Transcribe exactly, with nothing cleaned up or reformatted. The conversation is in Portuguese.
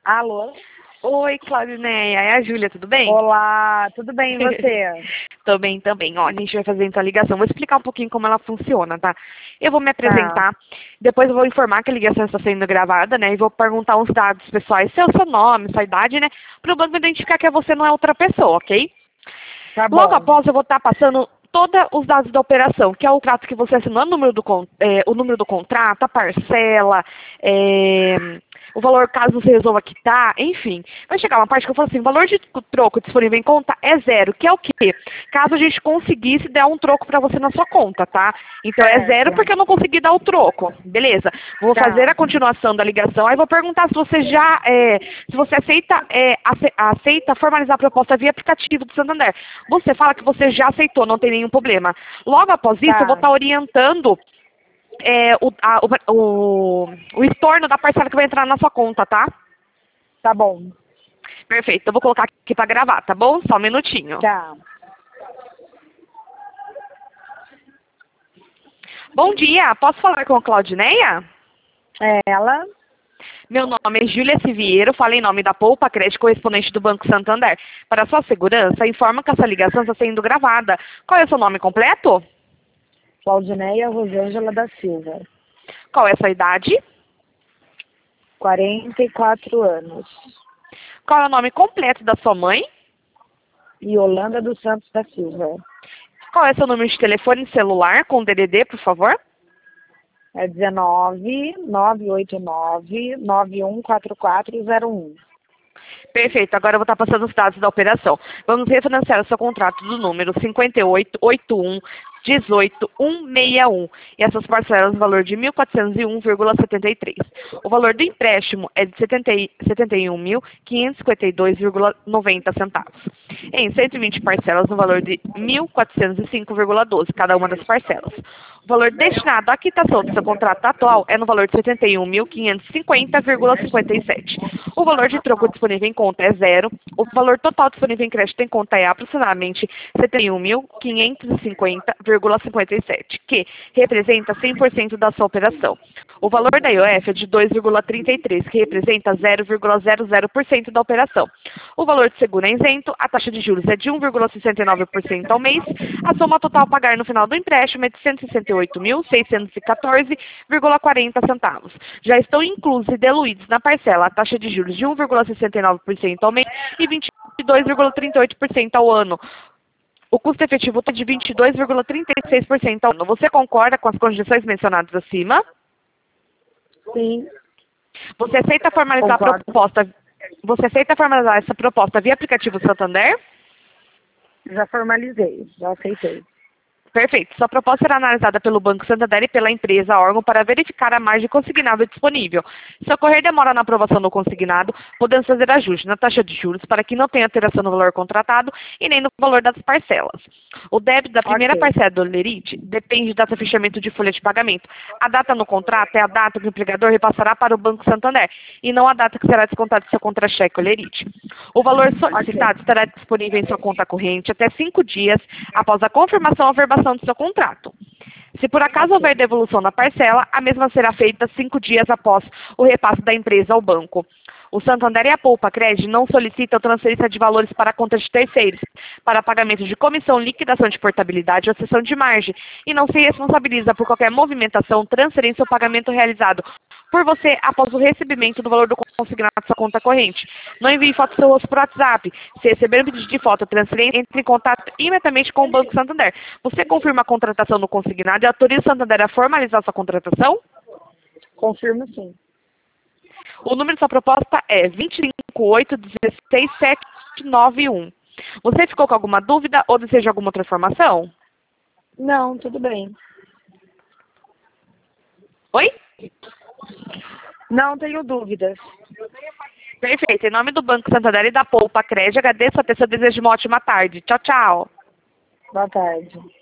Alô? Oi, Claudineia, é a Júlia, tudo bem? Olá, tudo bem e você? Tô bem também. Ó, a gente vai fazer então a ligação. Vou explicar um pouquinho como ela funciona, tá? Eu vou me Tá, apresentar, depois eu vou informar que a ligação está sendo gravada, né? E vou perguntar uns dados pessoais, seu, seu nome, sua idade, né? Para o banco identificar que você não é outra pessoa, ok? tá Logo bom. após, eu vou estar passando todos os dados da operação, que é o contrato que você assinou, o número do, con- é, o número do contrato, a parcela, é, o valor caso você resolva quitar, enfim. Vai chegar uma parte que eu falo assim, o valor de troco disponível em conta é zero, que é o quê? Caso a gente conseguisse dar um troco para você na sua conta, tá? Então é zero Certo. porque eu não consegui dar o troco, beleza? Vou fazer Tá, a continuação da ligação, aí vou perguntar se você já, é, se você aceita, é, ace- aceita formalizar a proposta via aplicativo do Santander. Você fala que você já aceitou, não tem nenhum problema. Logo após isso, eu vou tá, estar orientando é, o, a- o, o, o estorno da parcela que vai entrar na sua conta, tá? tá bom. Perfeito, eu vou colocar aqui para gravar, tá bom? Só um minutinho. Tá. Bom dia, posso falar com a Claudineia? Ela? Meu nome é Júlia Siviero, falo em nome da Poupa Crédito, correspondente do Banco Santander. Para sua segurança, informa que essa ligação está sendo gravada. Qual é o seu nome completo? Claudineia Rosângela da Silva. Qual é a sua idade? quarenta e quatro anos. Qual é o nome completo da sua mãe? Yolanda dos Santos da Silva. Qual é o seu número de telefone celular com D D D, por favor? É dezenove, nove oito nove, nove um quatro quatro zero um. Perfeito, agora eu vou estar passando os dados da operação. Vamos refinanciar o seu contrato do número cinco oito oito um um oito um seis um e essas parcelas no valor de mil quatrocentos e um vírgula setenta e três. O valor do empréstimo é de setenta e- setenta e um mil quinhentos e cinquenta e dois vírgula noventa centavos. Em cento e vinte parcelas no valor de mil quatrocentos e cinco vírgula doze cada uma das parcelas. O valor destinado à quitação do seu contrato atual é no valor de setenta e um mil quinhentos e cinquenta vírgula cinquenta e sete. O valor de troco disponível em conta é zero. O valor total disponível em crédito em conta é aproximadamente setenta e um mil quinhentos e cinquenta vírgula cinquenta e sete, que representa cem por cento da sua operação. O valor da I O F é de dois vírgula trinta e três, que representa zero vírgula zero zero por cento da operação. O valor de seguro é isento, a taxa de juros é de um vírgula sessenta e nove por cento ao mês, a soma total a pagar no final do empréstimo é de cento e sessenta e oito mil seiscentos e quatorze vírgula quarenta centavos. Já estão inclusos e diluídos na parcela a taxa de juros de um vírgula sessenta e nove por cento ao mês e vinte e dois vírgula trinta e oito por cento ao ano. O custo efetivo é de vinte e dois vírgula trinta e seis por cento ao ano. Você concorda com as condições mencionadas acima? Sim, Você aceita formalizar a concordo. proposta? Você aceita formalizar essa proposta via aplicativo Santander? Já formalizei, já aceitei. Perfeito. Sua proposta será analisada pelo Banco Santander e pela empresa órgão para verificar a margem consignável disponível. Se ocorrer demora na aprovação do consignado, podemos fazer ajuste na taxa de juros para que não tenha alteração no valor contratado e nem no valor das parcelas. O débito da primeira Ok, parcela do lerite depende da data de fechamento de folha de pagamento. A data no contrato é a data que o empregador repassará para o Banco Santander e não a data que será descontado do seu contra-cheque ou lerite. O valor solicitado ok, estará disponível em sua conta corrente até cinco dias após a confirmação ou verbação do seu contrato. Se por acaso houver ok. devolução da parcela, a mesma será feita cinco dias após o repasse da empresa ao banco. O Santander e a Poupa Crédito não solicitam transferência de valores para contas de terceiros, para pagamento de comissão, liquidação de portabilidade ou cessão de margem, e não se responsabiliza por qualquer movimentação, transferência ou pagamento realizado por você após o recebimento do valor do consignado da sua conta corrente. Não envie foto do seu rosto por WhatsApp. Se receber um pedido de foto ou transferência, entre em contato imediatamente com o Banco Santander. Você confirma a contratação do consignado e autoriza o Santander a formalizar sua contratação? Confirmo sim. O número de sua proposta é dois cinco oito um seis sete nove um. Você ficou com alguma dúvida ou deseja alguma outra informação? Não, tudo bem. Oi? Não tenho dúvidas. Perfeito. Em nome do Banco Santander e da Poupa Crédito, agradeço a atenção e desejo uma ótima tarde. Tchau, tchau. Boa tarde.